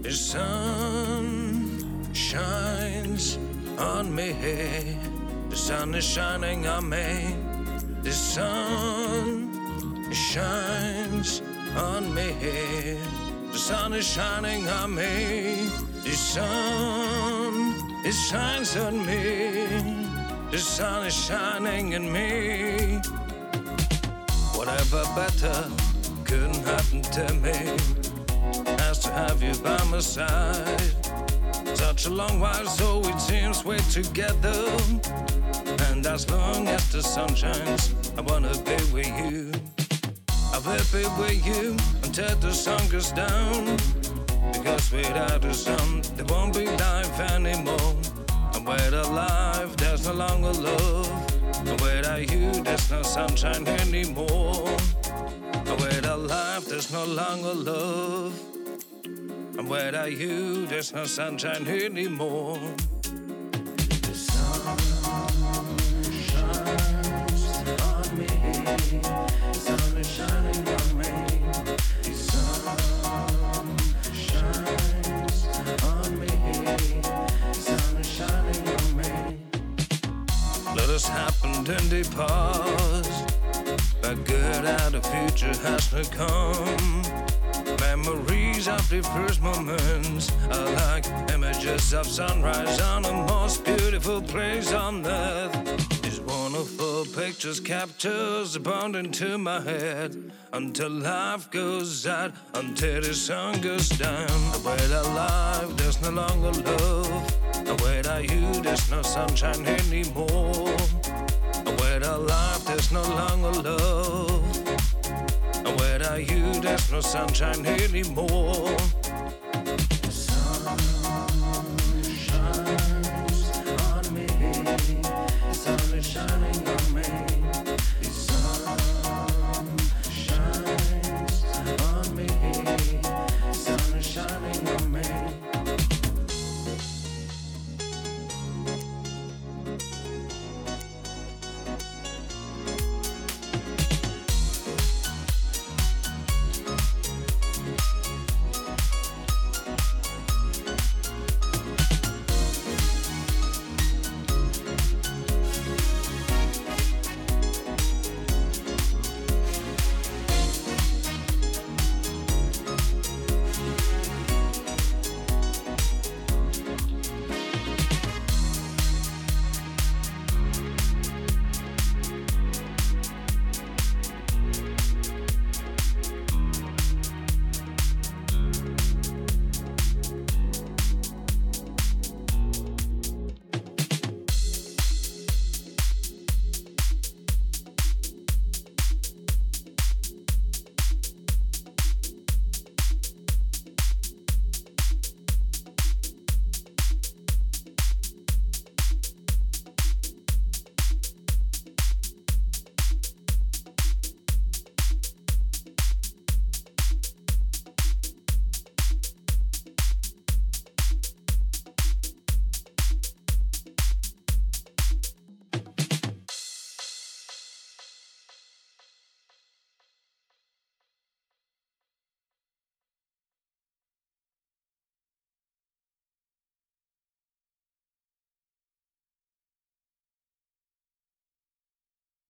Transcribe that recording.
The sun shines on me. The sun is shining on me. The sun shines on me. The sun is shining on me. The sun, it shines on me. The sun is shining in me. Whatever better couldn't happen to me as to have you by my side. Such a long while, so it seems we're together. And as long as the sun shines, I wanna be with you. I will be with you until the sun goes down. Because without the sun, there won't be life anymore. And without life, there's no longer love. And without you, there's no sunshine anymore. And without life, there's no longer love. And without you, there's no sunshine anymore. The sun shines on me. The sun is shining on me. The sun shines on me. The sun is shining on me. Let us happened in the past, but good out the future has not come. Memories of the first moments are like images of sunrise on the most beautiful place on earth. These wonderful pictures captures abound into my head until life goes out, until the sun goes down. Without life, there's no longer love. And without you, there's no sunshine anymore. And without life, there's no longer love. And without you, there's no sunshine anymore.